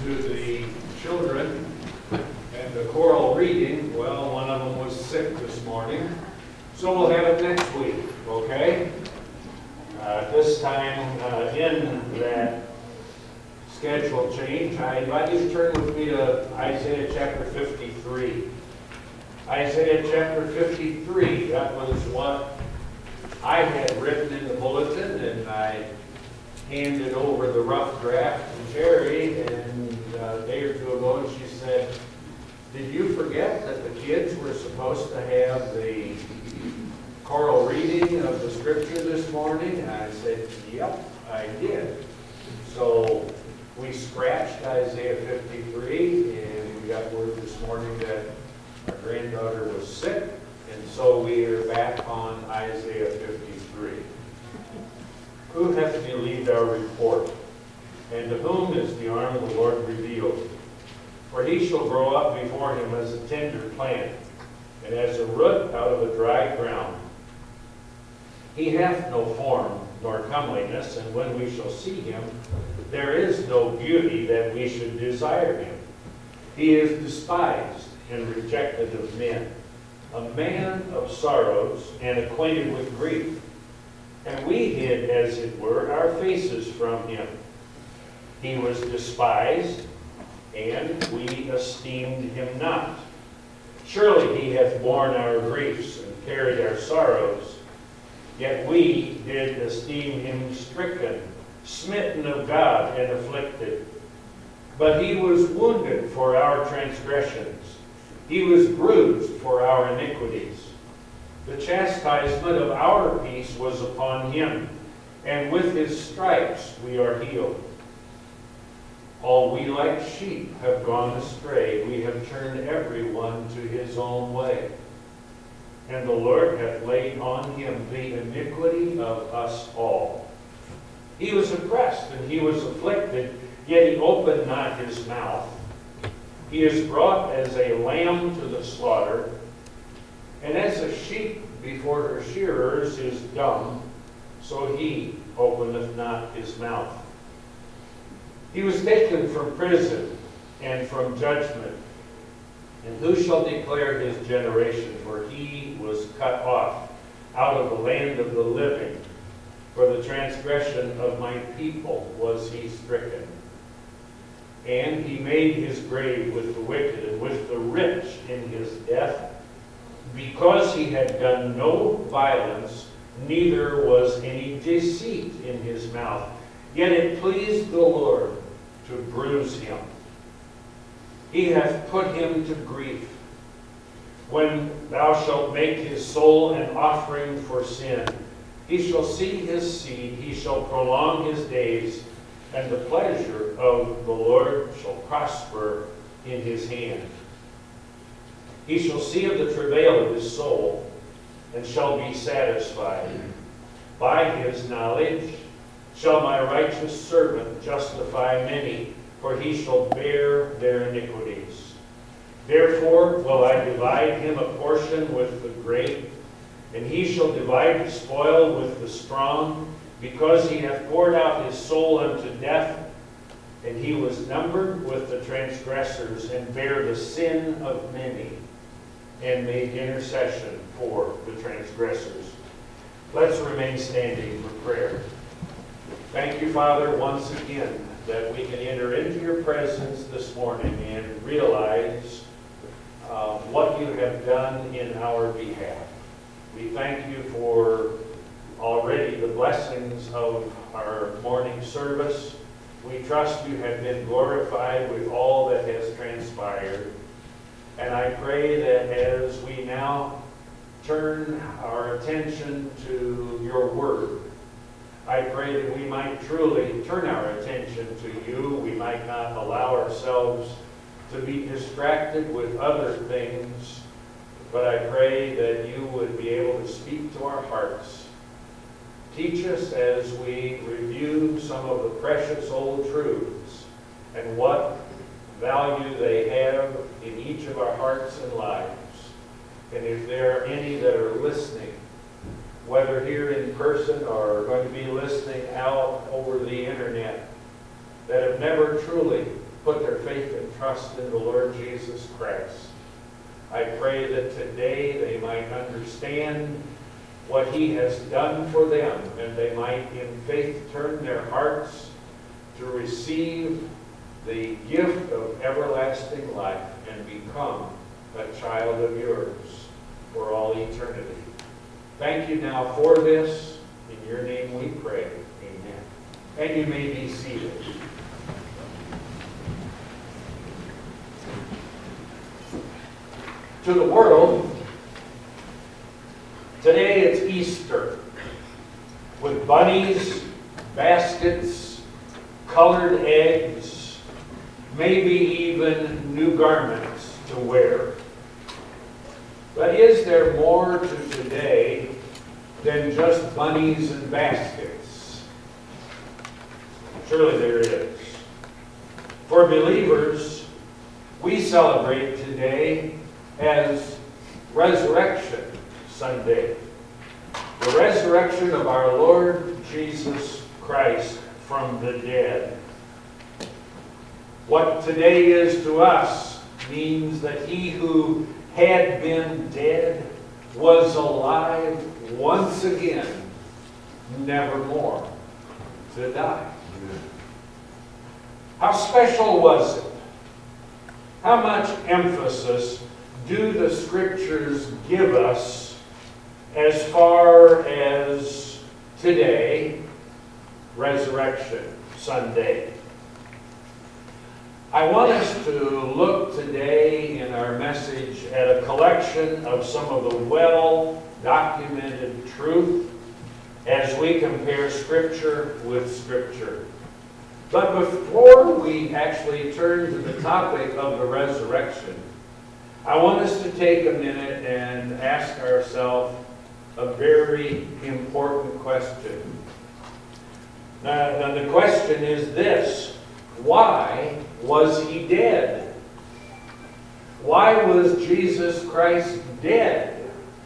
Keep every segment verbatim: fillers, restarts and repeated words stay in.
to the children and the choral reading. Well, one of them was sick this morning, so we'll have it next week, okay? Uh, this time, uh, in that schedule change, I invite you to turn with me to Isaiah chapter fifty-three. Isaiah chapter fifty-three, that was what I had written in the bulletin, and I handed over the rough draft to Jerry, and uh, a day or two ago, and she said, "Did you forget that the kids were supposed to have the choral reading of the scripture this morning?" And I said, "Yep, I did." So we scratched Isaiah fifty-three, and we got word this morning that our granddaughter was sick, and so we are back on Isaiah fifty-three. Who hath believed our report? And to whom is the arm of the Lord revealed? For he shall grow up before him as a tender plant, and as a root out of a dry ground. He hath no form nor comeliness, and when we shall see him, there is no beauty that we should desire him. He is despised and rejected of men, a man of sorrows and acquainted with grief. And we hid, as it were, our faces from him. He was despised, and we esteemed him not. Surely he hath borne our griefs and carried our sorrows. Yet we did esteem him stricken, smitten of God, and afflicted. But he was wounded for our transgressions. He was bruised for our iniquities. The chastisement of our peace was upon him, and with his stripes we are healed. All we like sheep have gone astray. We have turned every one to his own way. And the Lord hath laid on him the iniquity of us all. He was oppressed and he was afflicted, yet he opened not his mouth. He is brought as a lamb to the slaughter, and as a sheep before her shearers is dumb, so he openeth not his mouth. He was taken from prison and from judgment. And who shall declare his generation? For he was cut off out of the land of the living. For the transgression of my people was he stricken. And he made his grave with the wicked and with the rich in his death, because he had done no violence, neither was any deceit in his mouth. Yet it pleased the Lord to bruise him. He hath put him to grief. When thou shalt make his soul an offering for sin, he shall see his seed, he shall prolong his days, and the pleasure of the Lord shall prosper in his hand. He shall see of the travail of his soul, and shall be satisfied. By his knowledge shall my righteous servant justify many, for he shall bear their iniquities. Therefore will I divide him a portion with the great, and he shall divide the spoil with the strong, because he hath poured out his soul unto death, and he was numbered with the transgressors, and bare the sin of many, and made intercession for the transgressors. Let's remain standing for prayer. Thank you, Father, once again, that we can enter into your presence this morning and realize uh, what you have done in our behalf. We thank you for already the blessings of our morning service. We trust you have been glorified with all that has transpired. And I pray that as we now turn our attention to your word, I pray that we might truly turn our attention to you. We might not allow ourselves to be distracted with other things, but I pray that you would be able to speak to our hearts. Teach us as we review some of the precious old truths and what value they have in each of our hearts and lives. And if there are any that are listening, whether here in person or are going to be listening out over the internet, that have never truly put their faith and trust in the Lord Jesus Christ. I pray that today they might understand what He has done for them, and they might in faith turn their hearts to receive the gift of everlasting life and become a child of yours for all eternity. Thank you now for this. In your name we pray. Amen. And you may be seated. To the world, today it's Easter, with bunnies, baskets, colored eggs, maybe even new garments to wear. But is there more to today than just bunnies and baskets? Surely there is. For believers, we celebrate today as Resurrection Sunday, the resurrection of our Lord Jesus Christ from the dead. What today is to us means that He who had been dead was alive once again, nevermore to die. How special was it? How much emphasis do the Scriptures give us as far as today, Resurrection Sunday? I want us to look today in our message at a collection of some of the well-documented truth as we compare Scripture with Scripture. But before we actually turn to the topic of the resurrection, I want us to take a minute and ask ourselves a very important question. Now, now the question is this: why was He dead? Why was Jesus Christ dead?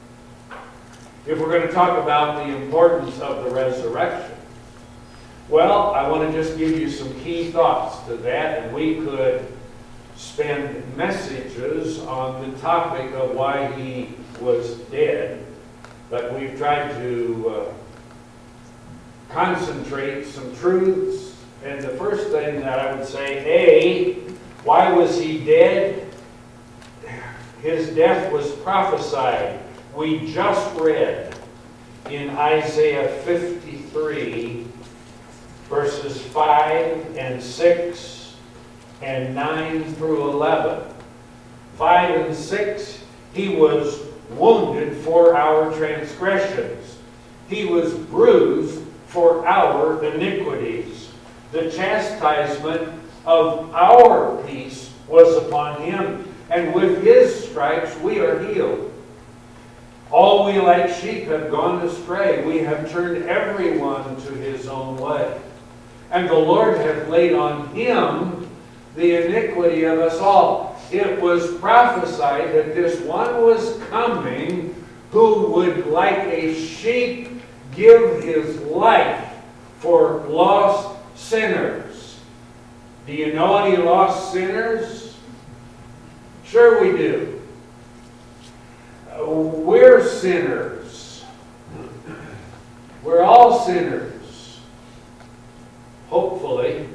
If we're going to talk about the importance of the resurrection. Well, I want to just give you some key thoughts to that, and we could spend messages on the topic of why He was dead, but we've tried to uh, concentrate some truths. And the first thing that I would say, A, why was He dead? His death was prophesied. We just read in Isaiah fifty-three, verses five and six and nine through eleven. five and six, He was wounded for our transgressions. He was bruised for our iniquities. The chastisement of our peace was upon Him, and with His stripes we are healed. All we like sheep have gone astray. We have turned everyone to his own way. And the Lord hath laid on Him the iniquity of us all. It was prophesied that this one was coming who would, like a sheep, give His life for lost sinners. Do you know any lost sinners? Sure we do. Uh, we're sinners. We're all sinners. Hopefully,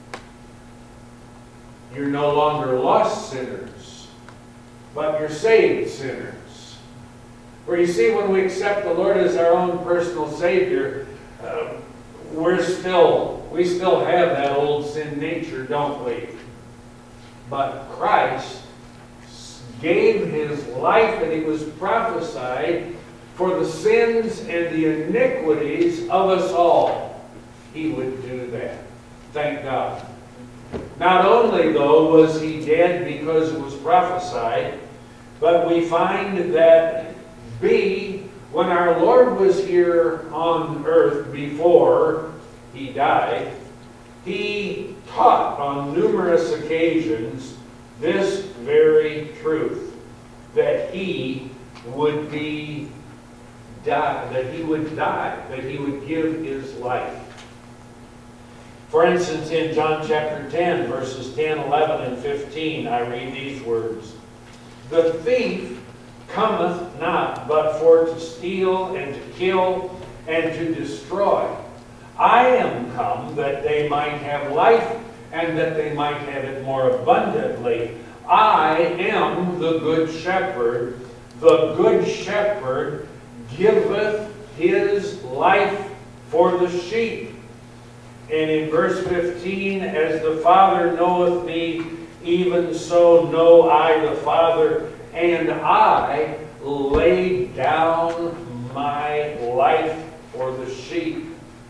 you're no longer lost sinners, but you're saved sinners. For you see, when we accept the Lord as our own personal Savior, uh, we're still, we still have that old sin nature, don't we? But Christ gave His life, and it was prophesied for the sins and the iniquities of us all. He would do that. Thank God. Not only, though, was He dead because it was prophesied, but we find that B, when our Lord was here on earth before He died, He taught on numerous occasions this very truth, that He would be die, that He would die, that He would give His life. For instance, in John chapter ten, verses ten, eleven, and fifteen, I read these words. The thief cometh not but for to steal and to kill and to destroy. I am come that they might have life and that they might have it more abundantly. I am the good shepherd. The good shepherd giveth his life for the sheep. And in verse fifteen, as the Father knoweth me, even so know I the Father, and I lay down my life for the sheep.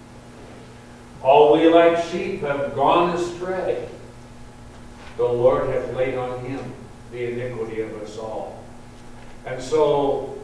All we like sheep have gone astray. The Lord hath laid on him the iniquity of us all. And so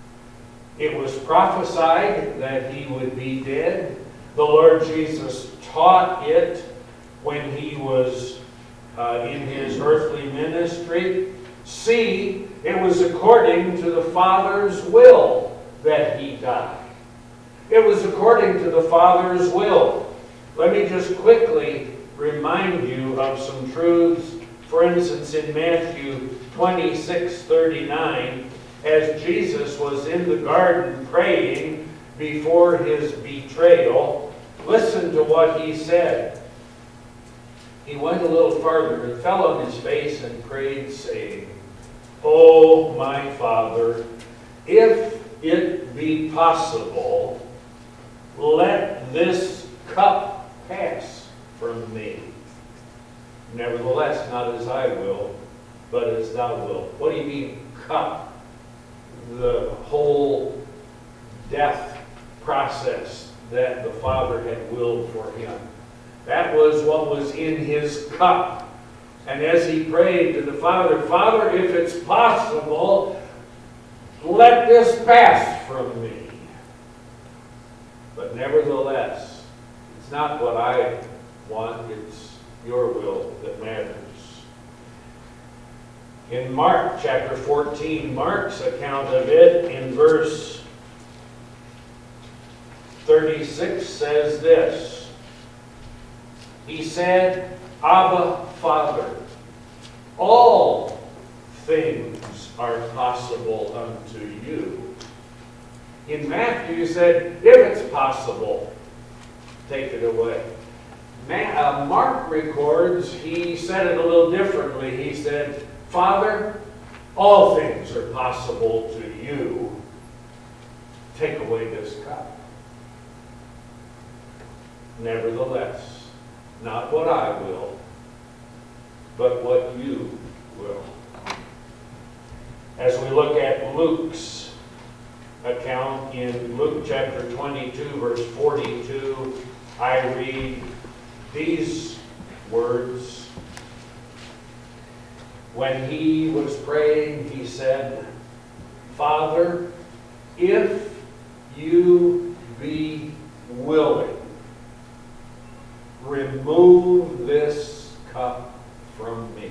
it was prophesied that he would be dead. The Lord Jesus taught it when he was uh, in his earthly ministry. See, it was according to the Father's will that he died. It was according to the Father's will. Let me just quickly remind you of some truths. For instance, in Matthew twenty-six thirty-nine, as Jesus was in the garden praying before his betrayal, listen to what he said. He went a little farther and fell on his face and prayed, saying, O my Father, if it be possible, let this cup pass from me. Nevertheless, not as I will, but as thou wilt. What do you mean, cup? The whole death process that the Father had willed for him. That was what was in his cup. And as he prayed to the Father, Father, if it's possible, let this pass from me. But nevertheless, it's not what I want, it's your will that matters. In Mark chapter fourteen, Mark's account of it in verse thirty-six says this. He said, Abba, Father, all things are possible unto you. In Matthew, he said, if it's possible, take it away. Ma- uh, Mark records, he said it a little differently. He said, Father, all things are possible to you. Take away this cup. Nevertheless, not what I will, but what you will. As we look at Luke's account in Luke chapter twenty-two, verse forty-two, I read these words. When he was praying, he said, Father, if you be willing, remove this cup from me.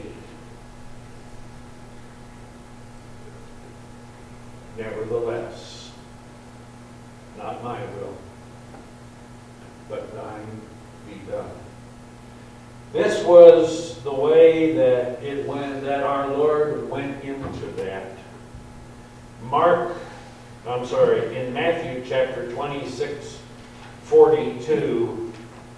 Nevertheless, not my will, but thine be done. This was the way that it went, that our Lord went into that. Mark, I'm sorry, in Matthew chapter twenty-six, forty-two,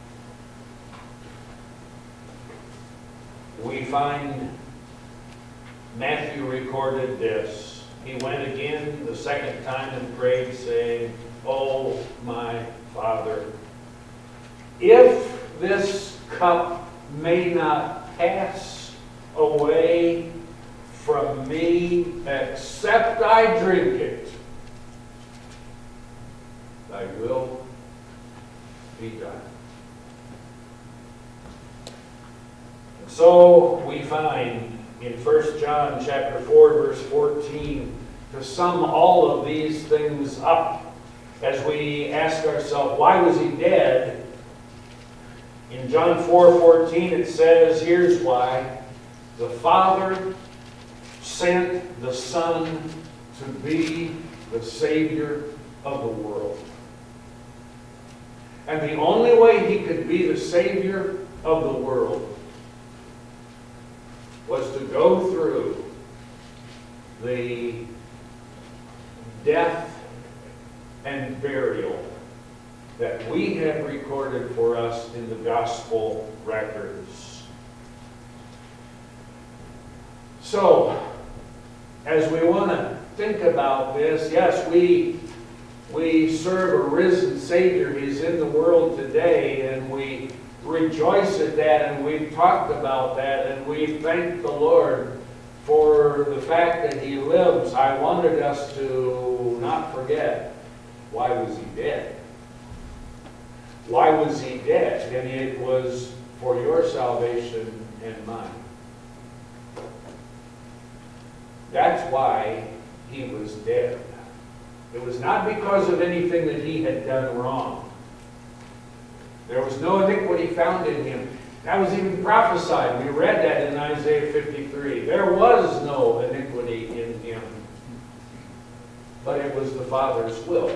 we find Matthew recorded this. He went again the second time and prayed, saying, O my Father, if this cup may not pass away from me except I drink it, thy will be done. So we find in First John chapter four, verse fourteen, to sum all of these things up, as we ask ourselves, why was he dead? In John four fourteen it says, here's why. The Father sent the Son to be the Savior of the world. And the only way he could be the Savior of the world was to go through the death and burial that we have recorded for us in the gospel records. So, as we want to think about this, yes, we, we serve a risen Savior. He's in the world today, and we rejoice at that, and we've talked about that, and we thank the Lord for the fact that He lives. I wanted us to not forget, why was He dead? Why was He dead? And it was for your salvation and mine. That's why He was dead. It was not because of anything that He had done wrong. There was no iniquity found in Him. That was even prophesied. We read that in Isaiah fifty-three. There was no iniquity in Him. But it was the Father's will.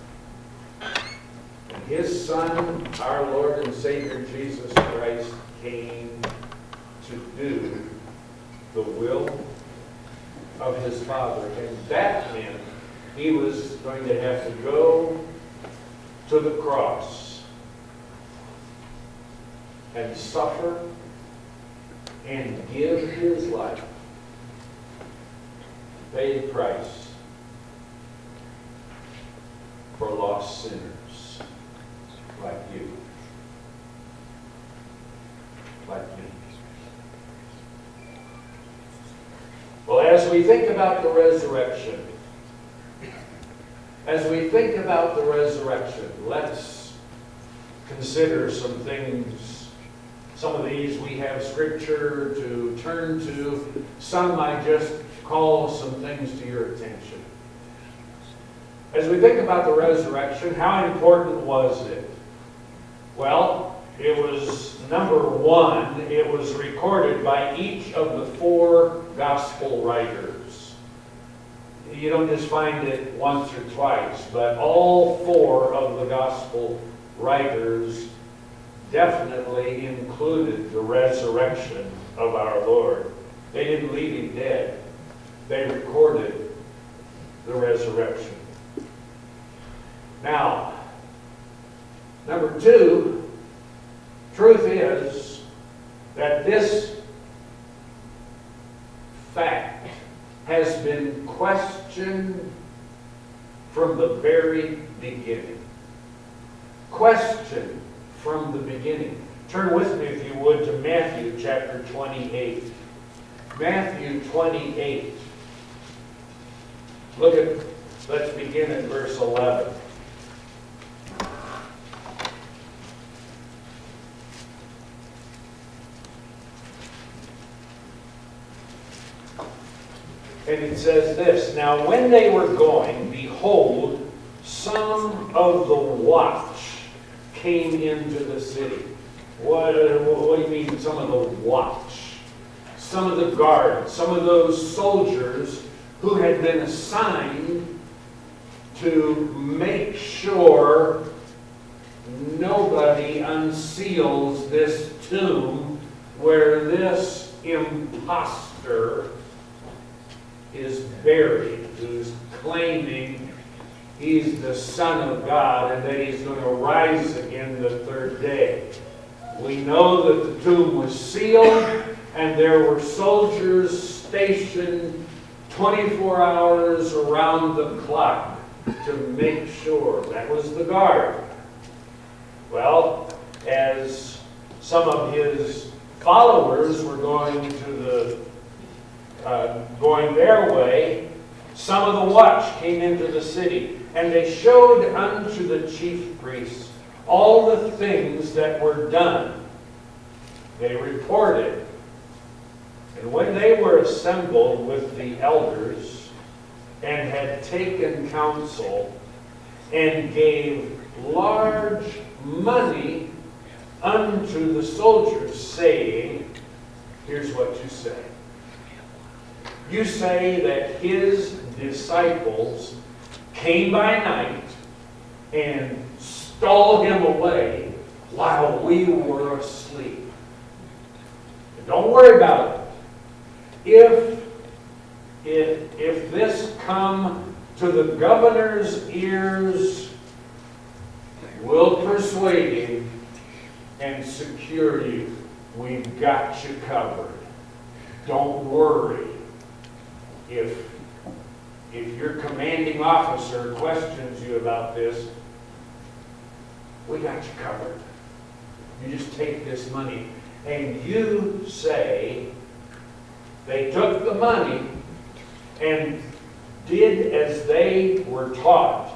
And His Son, our Lord and Savior Jesus Christ, came to do the will of His Father. And that meant He was going to have to go to the cross and suffer and give His life, pay the price for lost sinners like you, like me. Well, as we think about the resurrection, as we think about the resurrection, let's consider some things. Some of these we have scripture to turn to. Some I just call some things to your attention. As we think about the resurrection, how important was it? Well, it was, number one, it was recorded by each of the four gospel writers. You don't just find it once or twice, but all four of the gospel writers definitely included the resurrection of our Lord. They didn't leave Him dead. They recorded the resurrection. Now, number two, truth is that this fact has been questioned from the very beginning. Questioned from the beginning. Turn with me, if you would, to Matthew chapter twenty-eight. Matthew twenty-eight. Look at, let's begin at verse eleven. And it says this, "Now when they were going, behold, some of the watch came into the city." What, what do you mean, some of the watch? Some of the guards, some of those soldiers who had been assigned to make sure nobody unseals this tomb where this impostor is buried, who's claiming he's the Son of God and that he's going to rise again the third day. We know that the tomb was sealed and there were soldiers stationed twenty-four hours around the clock to make sure. That was the guard. Well, as some of his followers were going to the Uh, going their way, some of the watch came into the city, and they showed unto the chief priests all the things that were done. They reported. And when they were assembled with the elders and had taken counsel and gave large money unto the soldiers, saying, here's what you say. You say that His disciples came by night and stole him away while we were asleep. And don't worry about it. If, if, if this come to the governor's ears, we'll persuade him and secure you. We've got you covered. Don't worry. If, if your commanding officer questions you about this, we got you covered. You just take this money and you say they took the money and did as they were taught.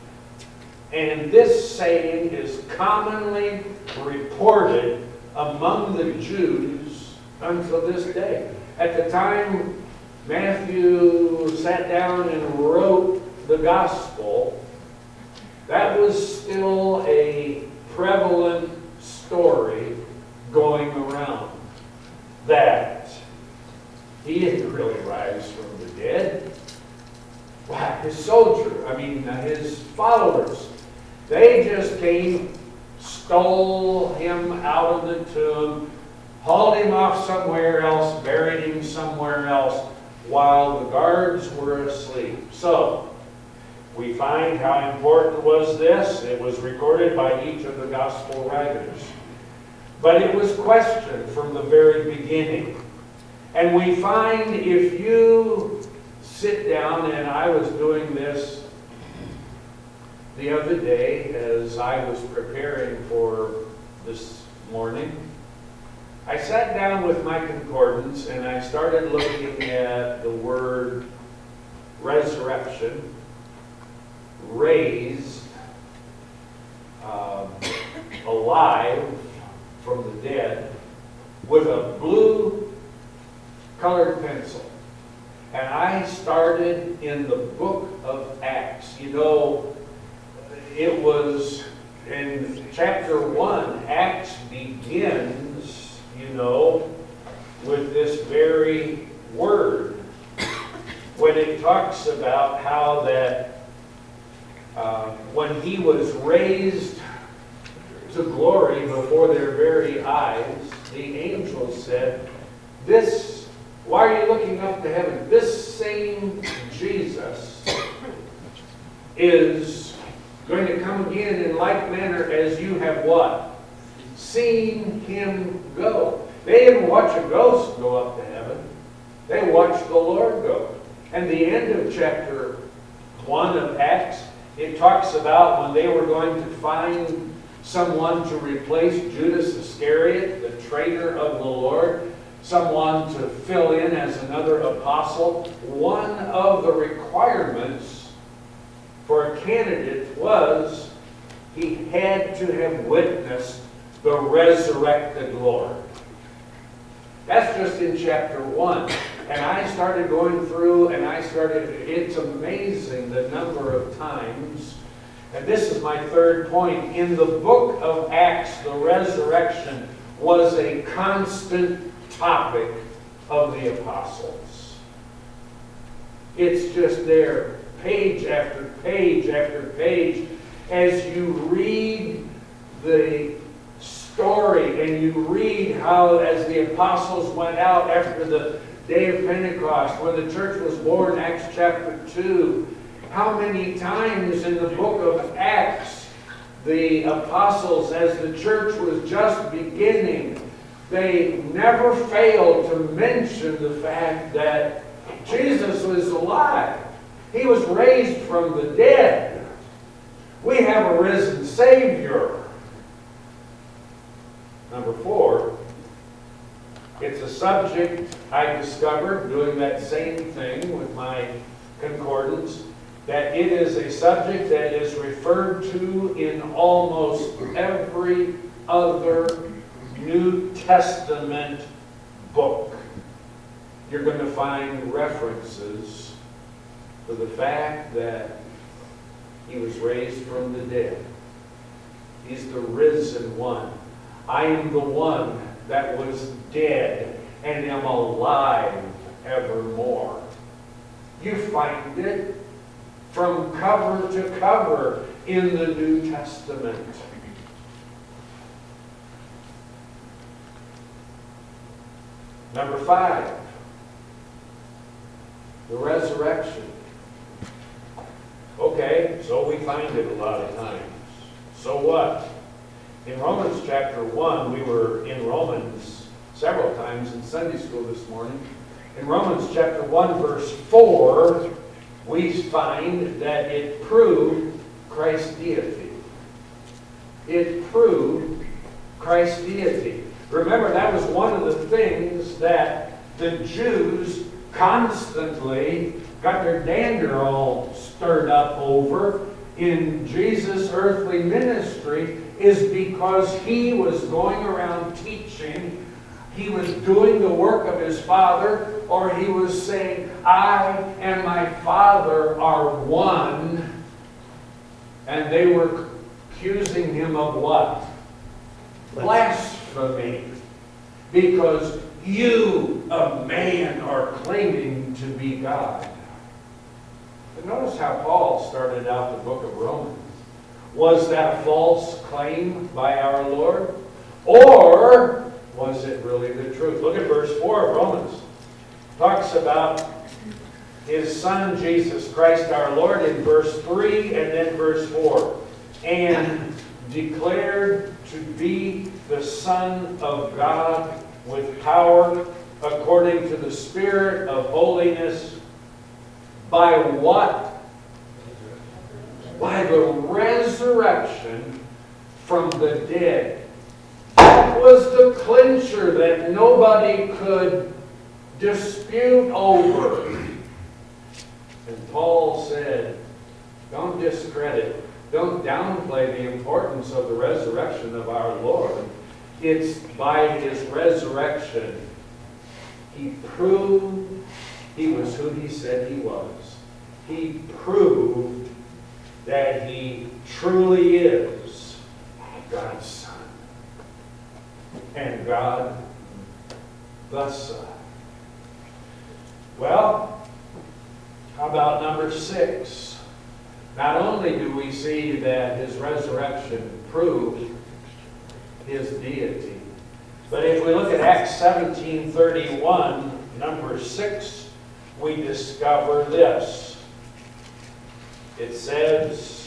And this saying is commonly reported among the Jews until this day. At the time Matthew sat down and wrote the gospel, that was still a prevalent story going around, that he didn't really rise from the dead. Wow, his soldier, I mean his followers, they just came, stole him out of the tomb, hauled him off somewhere else, buried him somewhere else, while the guards were asleep. So, we find how important was this. It was recorded by each of the gospel writers. But it was questioned from the very beginning. And we find if you sit down, and I was doing this the other day as I was preparing for this morning, I sat down with my concordance and I started looking at the word resurrection, raised, um, alive from the dead, with a blue colored pencil. And I started in the book of Acts. You know, it was in chapter one, Acts begins, you know, with this very word, when it talks about how that uh, when he was raised to glory before their very eyes, the angels said, this, why are you looking up to heaven? This same Jesus is going to come again in like manner as you have what? Seen him go. They didn't watch a ghost go up to heaven. They watched the Lord go. And the end of chapter one of Acts, it talks about when they were going to find someone to replace Judas Iscariot, the traitor of the Lord, someone to fill in as another apostle. One of the requirements for a candidate was he had to have witnessed the resurrected Lord. That's just in chapter one. And I started going through and I started, it's amazing the number of times, and this is my third point, in the book of Acts, the resurrection was a constant topic of the apostles. It's just there, page after page after page, as you read the story and you read how as the apostles went out after the day of Pentecost, when the church was born, Acts chapter two, how many times in the book of Acts the apostles, as the church was just beginning, they never failed to mention the fact that Jesus was alive. He was raised from the dead. We have a risen Savior. Number four, it's a subject I discovered doing that same thing with my concordance, that it is a subject that is referred to in almost every other New Testament book. You're going to find references to the fact that he was raised from the dead. He's the risen one. I am the one that was dead and am alive evermore. You find it from cover to cover in the New Testament. Number five, the resurrection. Okay, so we find it a lot of times. So what? In Romans chapter one, we were in Romans several times in Sunday school this morning. In Romans chapter one, verse four, we find that it proved Christ's deity. It proved Christ's deity. Remember, that was one of the things that the Jews constantly got their dander all stirred up over in Jesus' earthly ministry, is because he was going around teaching, he was doing the work of his Father, or he was saying, I and my Father are one. And they were accusing him of what? Blasphemy. Because you, a man, are claiming to be God. But notice how Paul started out the book of Romans. Was that a false claim by our Lord? Or was it really the truth? Look at verse four of Romans. It talks about his Son, Jesus Christ our Lord, in verse three and then verse four. And declared to be the Son of God with power, according to the Spirit of holiness, by what? By the resurrection from the dead. That was the clincher that nobody could dispute over. And Paul said, don't discredit, don't downplay the importance of the resurrection of our Lord. It's by his resurrection he proved he was who he said he was. He proved that he truly is God's Son. And God the Son. Well, how about number six? Not only do we see that his resurrection proved his deity, but if we look at Acts seventeen thirty-one, number six, we discover this. It says,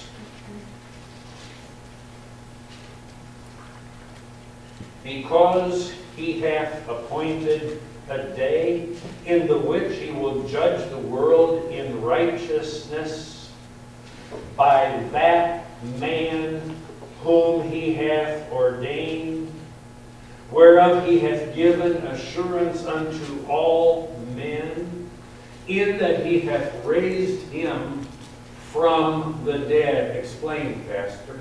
because he hath appointed a day in the which he will judge the world in righteousness by that man whom he hath ordained, whereof he hath given assurance unto all men, in that he hath raised him from the dead. Explain, Pastor.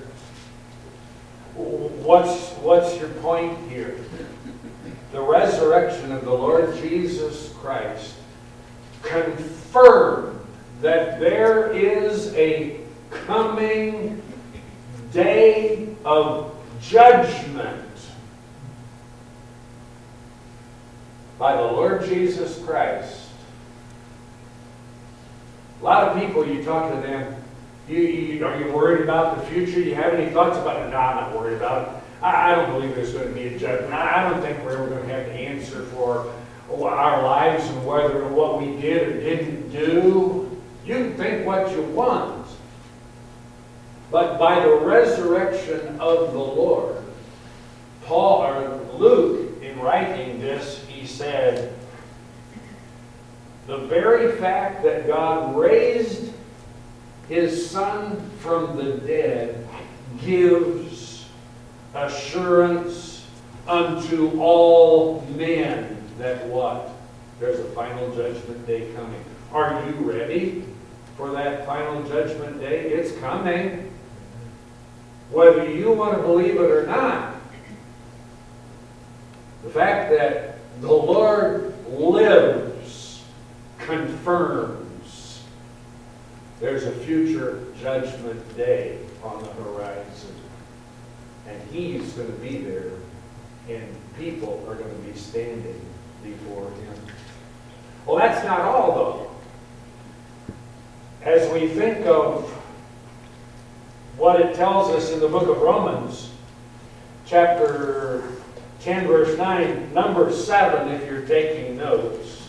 What's, what's your point here? The resurrection of the Lord Jesus Christ confirmed that there is a coming day of judgment by the Lord Jesus Christ. A lot of people, you talk to them, you, you, are you worried about the future? Do you have any thoughts about it? No, I'm not worried about it. I, I don't believe there's going to be a judgment. I, I don't think we're ever going to have the answer for our lives and whether what we did or didn't do. You can think what you want. But by the resurrection of the Lord, Paul or Luke, in writing this, he said, the very fact that God raised his Son from the dead gives assurance unto all men that what? There's a final judgment day coming. Are you ready for that final judgment day? It's coming. Whether you want to believe it or not, the fact that the Lord lives confirms there's a future judgment day on the horizon. And he's going to be there, and people are going to be standing before him. Well, that's not all, though. As we think of what it tells us in the book of Romans, chapter ten, verse nine, number seven, if you're taking notes.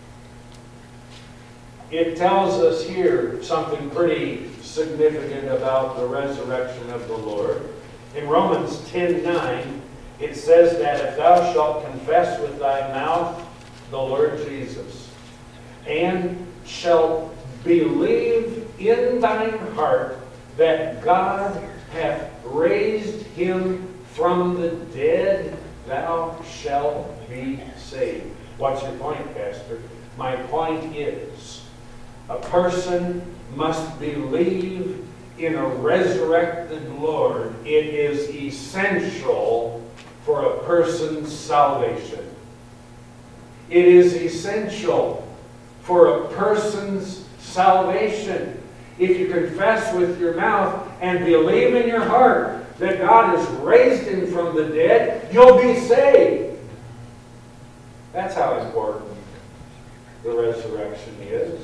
It tells us here something pretty significant about the resurrection of the Lord. In Romans ten nine, it says that if thou shalt confess with thy mouth the Lord Jesus, and shalt believe in thine heart that God hath raised him from the dead, thou shalt be saved. What's your point, Pastor? My point is, a person must believe in a resurrected Lord. It is essential for a person's salvation. It is essential for a person's salvation. If you confess with your mouth and believe in your heart that God has raised him from the dead, you'll be saved. That's how important the resurrection is.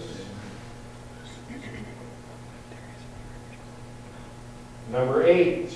Number eight.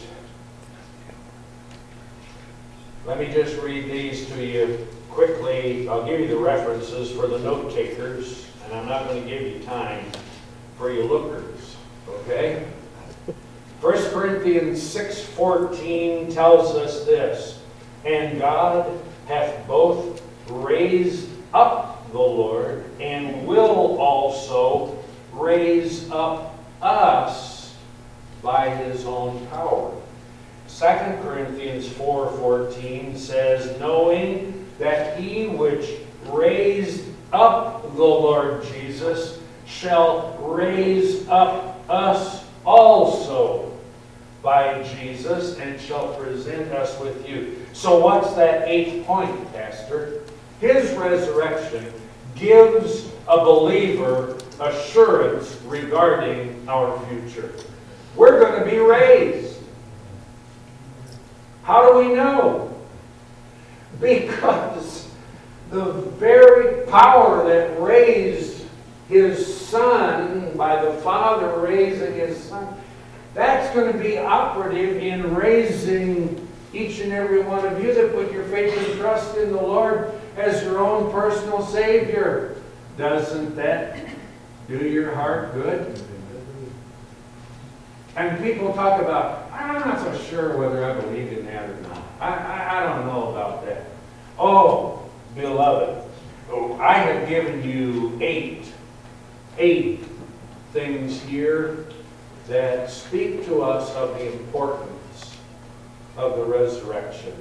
Let me just read these to you quickly. I'll give you the references for the note takers, and I'm not going to give you time for you lookers. Okay? First Corinthians six fourteen tells us this, and God hath both raised up the Lord and will also raise up us by his own power. Second Corinthians four fourteen says, knowing that he which raised up the Lord Jesus shall raise up us also by Jesus and shall present us with you. So what's that eighth point, Pastor? His resurrection gives a believer assurance regarding our future. We're going to be raised. How do we know? Because the very power that raised his Son, by the Father raising his Son, that's going to be operative in raising each and every one of you that put your faith and trust in the Lord as your own personal Savior. Doesn't that do your heart good? And people talk about, I'm not so sure whether I believe in that or not. I, I, I don't know about that. Oh, beloved, oh, I have given you eight, eight things here that speak to us of the importance of the resurrection.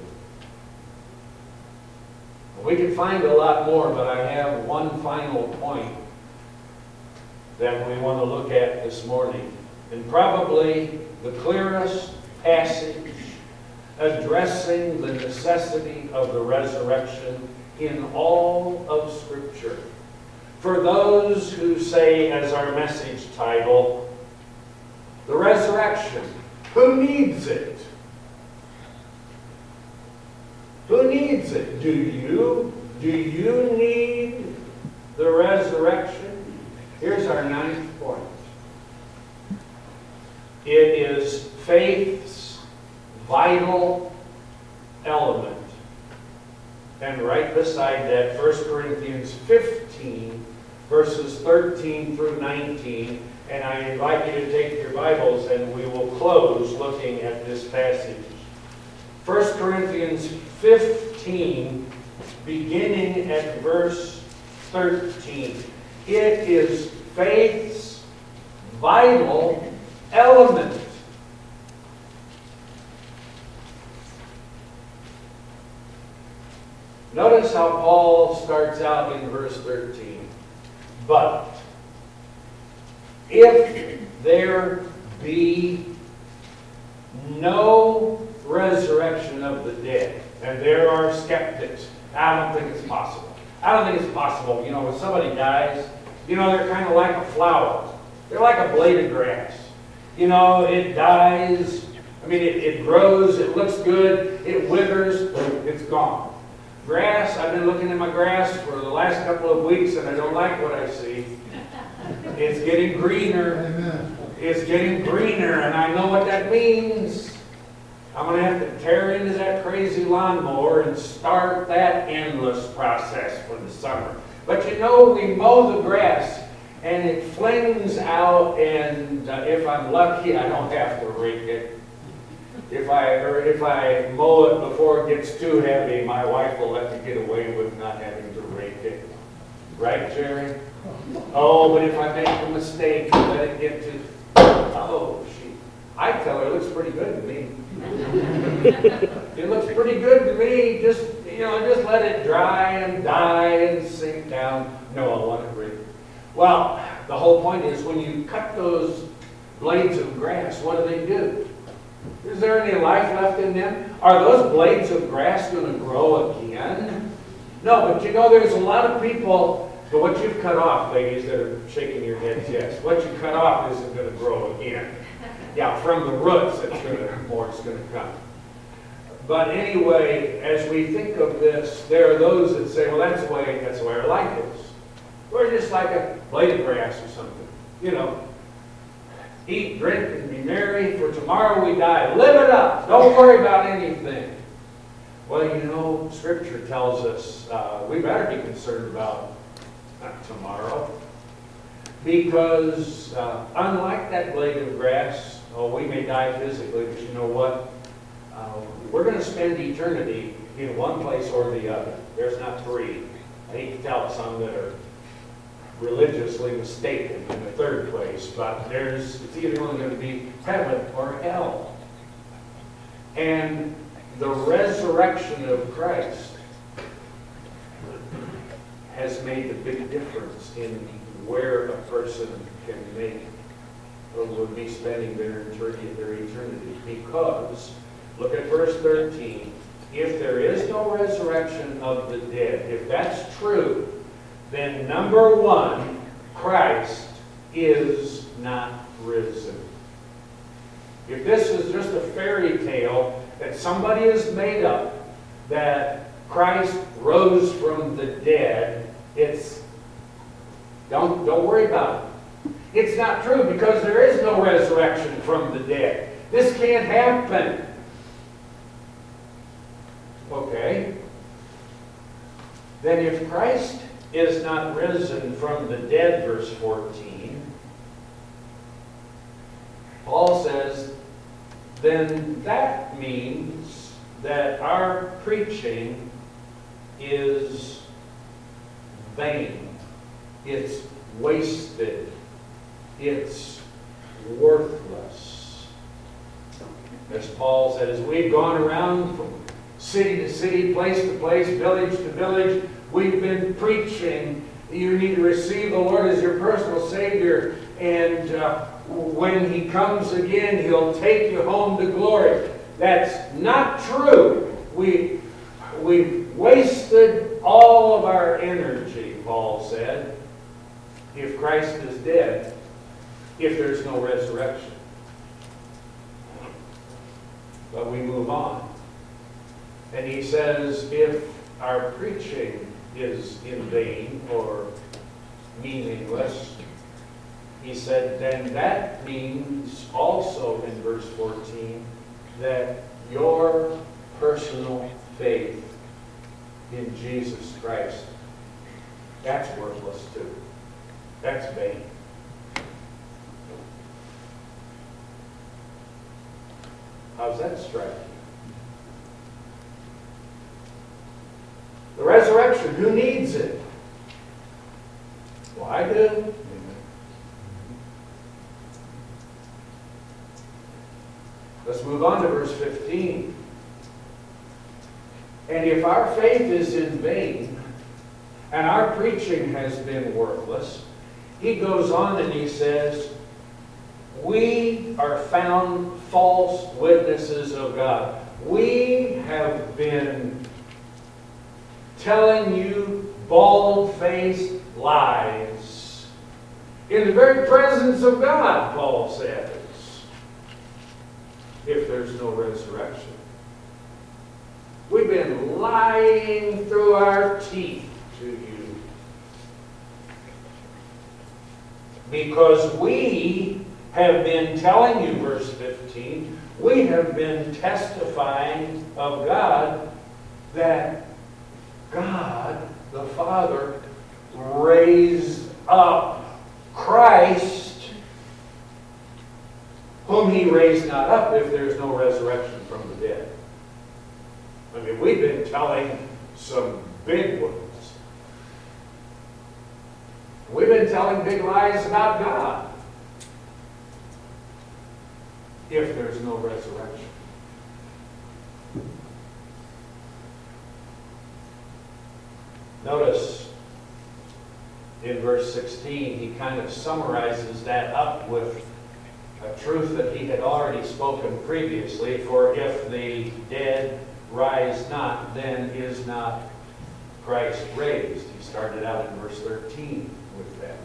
We can find a lot more, but I have one final point that we want to look at this morning. And probably the clearest passage addressing the necessity of the resurrection in all of Scripture. For those who say, as our message title, the resurrection, who needs it? Who needs it? Do you? Do you need the resurrection? Here's our ninth point. It is faith's vital element. And right beside that, First Corinthians fifteen, verses thirteen through nineteen. And I invite you to take your Bibles and we will close looking at this passage. First Corinthians fifteen, beginning at verse thirteen. It is faith's vital element. Notice how Paul starts out in verse thirteen. But if there be no resurrection of the dead, and there are skeptics, I don't think it's possible. I don't think it's possible. You know, when somebody dies, you know, they're kind of like a flower. They're like a blade of grass. You know, it dies. I mean, it, it grows, it looks good, it withers, it's gone. Grass, I've been looking at my grass for the last couple of weeks and I don't like what I see. It's getting greener. Amen. is getting greener, and I know what that means. I'm going to have to tear into that crazy lawnmower and start that endless process for the summer. But you know, we mow the grass, and it flings out, and uh, if I'm lucky, I don't have to rake it. If I, or if I mow it before it gets too heavy, my wife will let me get away with not having to rake it. Right, Jerry? Oh, but if I make a mistake and let it get to, oh, she, I tell her it looks pretty good to me. It looks pretty good to me. Just, you know, just let it dry and die and sink down. No, I want it ready. Well, the whole point is when you cut those blades of grass, what do they do? Is there any life left in them? Are those blades of grass going to grow again? No, but you know, there's a lot of people, but what you've cut off, ladies that are shaking your heads, yes, what you cut off isn't going to grow again. Yeah, from the roots, it's going to, more is going to come. But anyway, as we think of this, there are those that say, well, that's the way, that's the way our life is. We're just like a blade of grass or something. You know, eat, drink, and be merry, for tomorrow we die. Live it up. Don't worry about anything. Well, you know, Scripture tells us uh, we better be concerned about uh, tomorrow. Because uh, unlike that blade of grass, oh, we may die physically, but you know what? Uh, we're going to spend eternity in one place or the other. There's not three. I hate to tell some that are religiously mistaken in the third place, but there's, it's either only going to be heaven or hell. And the resurrection of Christ has made a big difference in where a person can make or would be spending their eternity, their eternity. Because, look at verse thirteen, if there is no resurrection of the dead, if that's true, then number one, Christ is not risen. If this is just a fairy tale that somebody has made up, that Christ rose from the dead, it's, don't, don't worry about it. It's not true because there is no resurrection from the dead. This can't happen. Okay. Then if Christ is not risen from the dead, verse fourteen, Paul says, then that means that our preaching is vain. It's wasted. It's worthless. As Paul says, we've gone around from city to city, place to place, village to village. We've been preaching. You need to receive the Lord as your personal Savior. And uh, when He comes again, He'll take you home to glory. That's not true. We, we've wasted all of our energy, Paul said, if Christ is dead, if there's no resurrection. But we move on. And he says, if our preaching is in vain or meaningless, he said, then that means also in verse fourteen that your personal faith in Jesus Christ, that's worthless too. That's vain. How's that strike you? The resurrection, who needs it? Well, I do. Let's move on to verse fifteen. And if our faith is in vain, and our preaching has been worthless, he goes on and he says, we are found false witnesses of God. We have been telling you bald-faced lies in the very presence of God, Paul says, if there's no resurrection. We've been lying through our teeth to you because we have been telling you, verse fifteen, we have been testifying of God that God, the Father, raised up Christ, whom he raised not up if there's no resurrection from the dead. I mean, we've been telling some big ones. We've been telling big lies about God if there's no resurrection. Notice in verse sixteen, he kind of summarizes that up with a truth that he had already spoken previously. For if the dead rise not, then is not Christ raised. He started out in verse thirteen with that.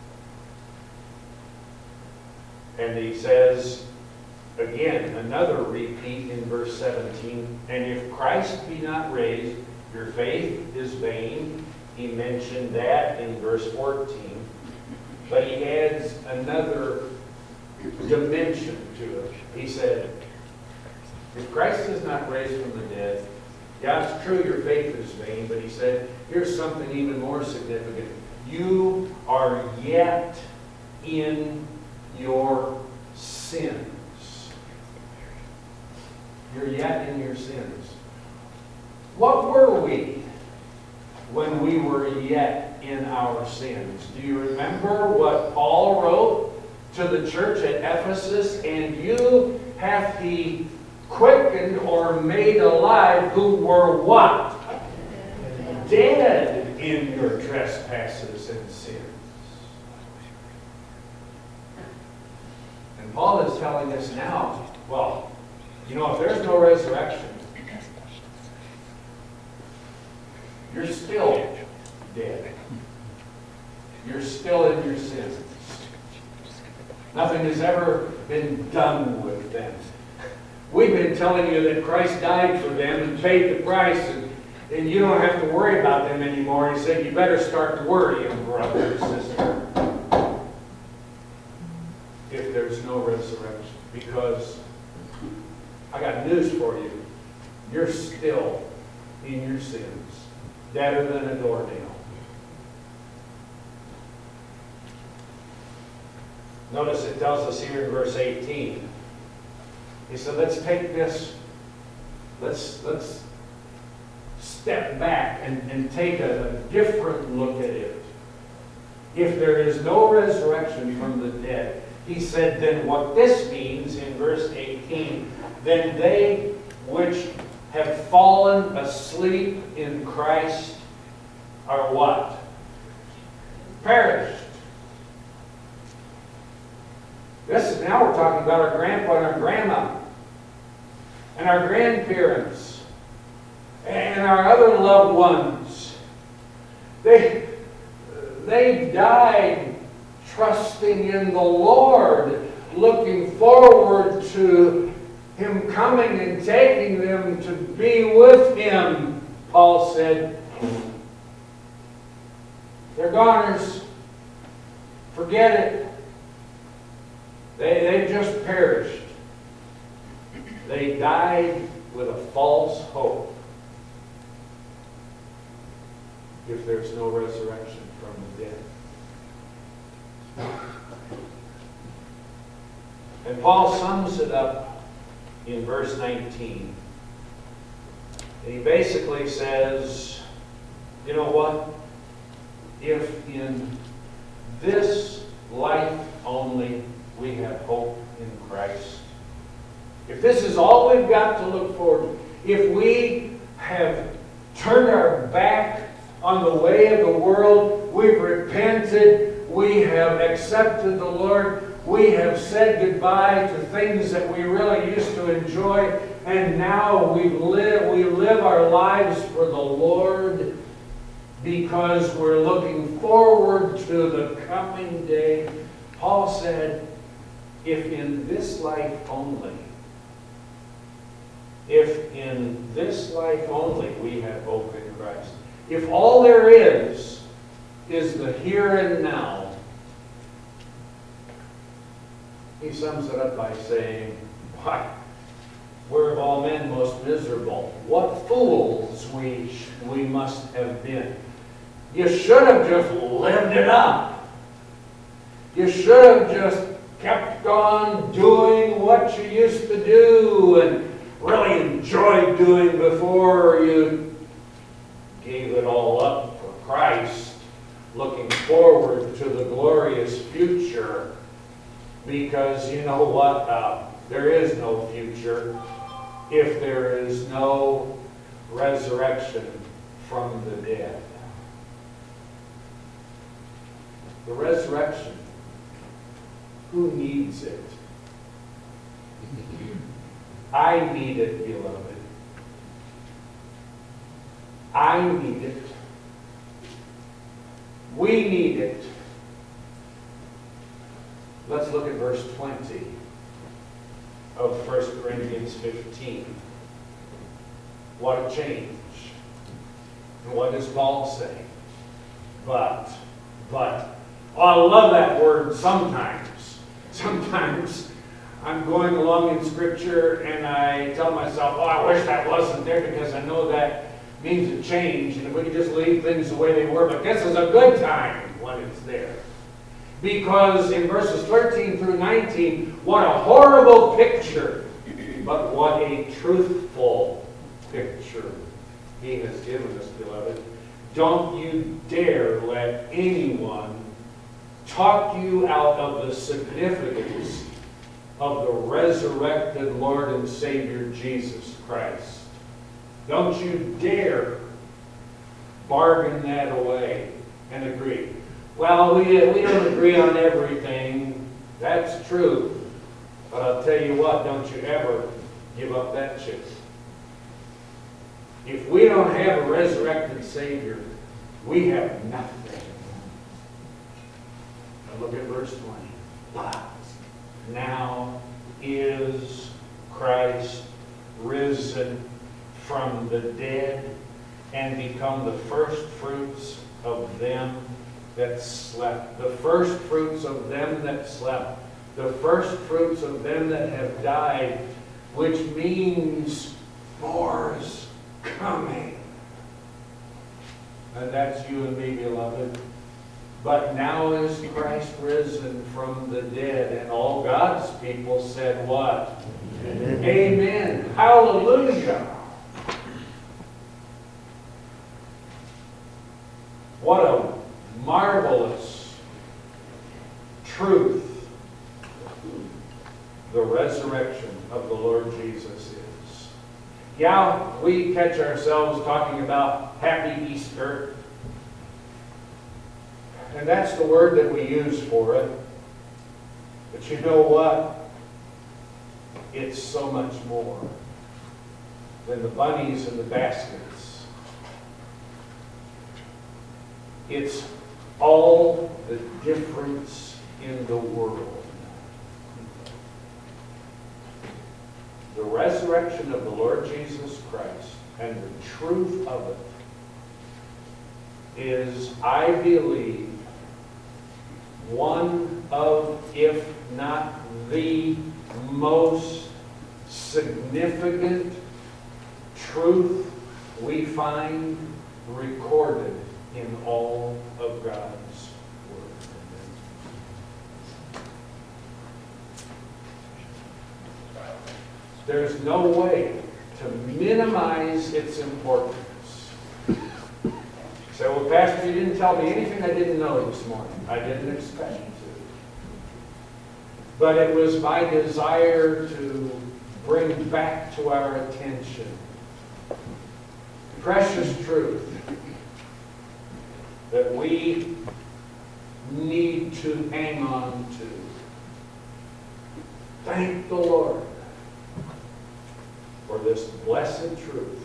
And he says, again, another repeat in verse seventeen, and if Christ be not raised, your faith is vain. He mentioned that in verse fourteen. But he adds another dimension to it. He said, if Christ is not raised from the dead, yeah, it's true your faith is vain, but he said, here's something even more significant. You are yet in your sins. You're yet in your sins. What were we when we were yet in our sins? Do you remember what Paul wrote to the church at Ephesus? And you hath he quickened or made alive who were what? Dead in your trespasses and sins. And Paul is telling us now, well, you know, if there's no resurrection, you're still dead. You're still in your sins. Nothing has ever been done with them. We've been telling you that Christ died for them and paid the price, and, and you don't have to worry about them anymore. He said, you better start worrying, brother and sister, if there's no resurrection. Because I got news for you. You're still in your sins, deader than a doornail. Notice it tells us here in verse eighteen. He said, let's take this, let's, let's step back and, and take a, a different look at it. If there is no resurrection from the dead, he said, then what this means in verse eighteen, then they which have fallen asleep in Christ are what? Perished. This is now we're talking about our grandpa and our grandma and our grandparents and our other loved ones. They, they died trusting in the Lord, looking forward to Him coming and taking them to be with Him. Paul said, they're goners. Forget it. They, they just perished. They died with a false hope. If there's no resurrection from the dead. And Paul sums it up in verse nineteen. And he basically says, you know what? If in this life only we have hope in Christ, if this is all we've got to look forward to, if we have turned our back on the way of the world, we've repented, we have accepted the Lord, we have said goodbye to things that we really used to enjoy, and now we live, we live our lives for the Lord because we're looking forward to the coming day. Paul said, if in this life only, if in this life only we have hope in Christ, if all there is is the here and now, he sums it up by saying, why, we're of all men most miserable. What fools we, we must have been. You should have just lived it up. You should have just kept on doing what you used to do and really enjoyed doing before you gave it all up for Christ, looking forward to the glorious future. Because you know what? Uh, there is no future if there is no resurrection from the dead. The resurrection, who needs it? I need it, beloved. I need it. We need it. Let's look at verse twenty of First Corinthians fifteen. What a change. And what does Paul say? But, but. Oh, I love that word sometimes. Sometimes I'm going along in Scripture and I tell myself, oh, I wish that wasn't there because I know that means a change. And if we could just leave things the way they were. But this is a good time when it's there. Because in verses thirteen through nineteen, what a horrible picture, but what a truthful picture he has given us, beloved. Don't you dare let anyone talk you out of the significance of the resurrected Lord and Savior Jesus Christ. Don't you dare bargain that away and agree. Well, we, we don't agree on everything. That's true. But I'll tell you what, don't you ever give up that chip. If we don't have a resurrected Savior, we have nothing. Now look at verse twenty. But now is Christ risen from the dead and become the first fruits of them that slept. The first fruits of them that slept. The first fruits of them that have died, which means more is coming. And that's you and me, beloved. But now is Christ risen from the dead, and all God's people said what? Amen. Amen. Hallelujah. What a marvelous truth the resurrection of the Lord Jesus is. Yeah, we catch ourselves talking about Happy Easter, and that's the word that we use for it. But you know what? It's so much more than the bunnies and the baskets. It's all the difference in the world. The resurrection of the Lord Jesus Christ and the truth of it is, I believe, one of, if not the most significant truth we find recorded in all of God's Word. There's no way to minimize its importance. So, well, Pastor, you didn't tell me anything I didn't know this morning. I didn't expect you to. But it was my desire to bring back to our attention precious truth that we need to hang on to. Thank the Lord for this blessed truth,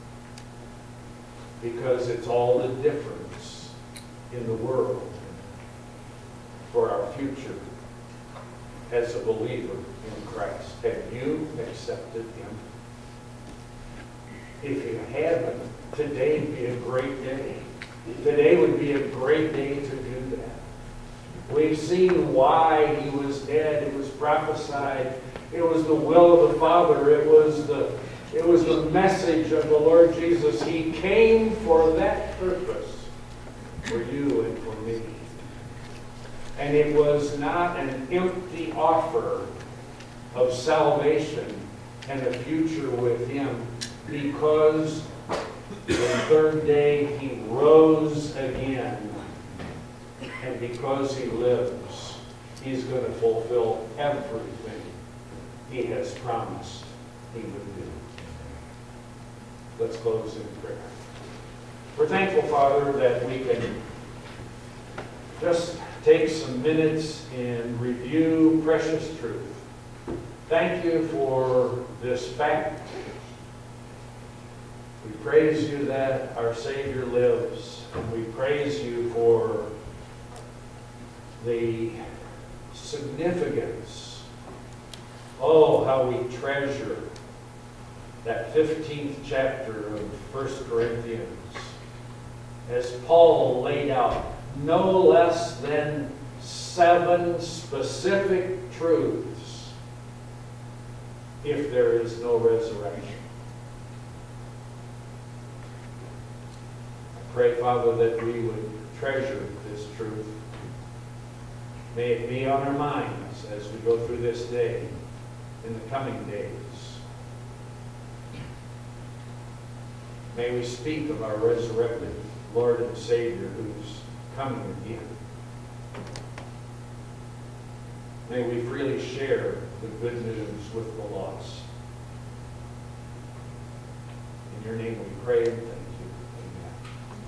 because it's all the difference in the world for our future as a believer in Christ. Have you accepted Him? If you haven't, today would be a great day. Today would be a great day to do that. We We've seen why he was dead. It was prophesied. It was the will of the Father. It was the, it was the message of the Lord Jesus. He came for that purpose, for you and for me. And it was not an empty offer of salvation and a future with him, because the third day he rose again. And because he lives, he's going to fulfill everything he has promised he would do. Let's close in prayer. We're thankful, Father, that we can just take some minutes and review precious truth. Thank you for this fact. We praise you that our Savior lives, and we praise you for the significance. Oh, how we treasure that fifteenth chapter of First Corinthians, as Paul laid out no less than seven specific truths if there is no resurrection. I pray, Father, that we would treasure this truth. May it be on our minds as we go through this day, in the coming days. May we speak of our resurrected Lord and Savior who's coming again. May we freely share the good news with the lost. In your name we pray and thank you.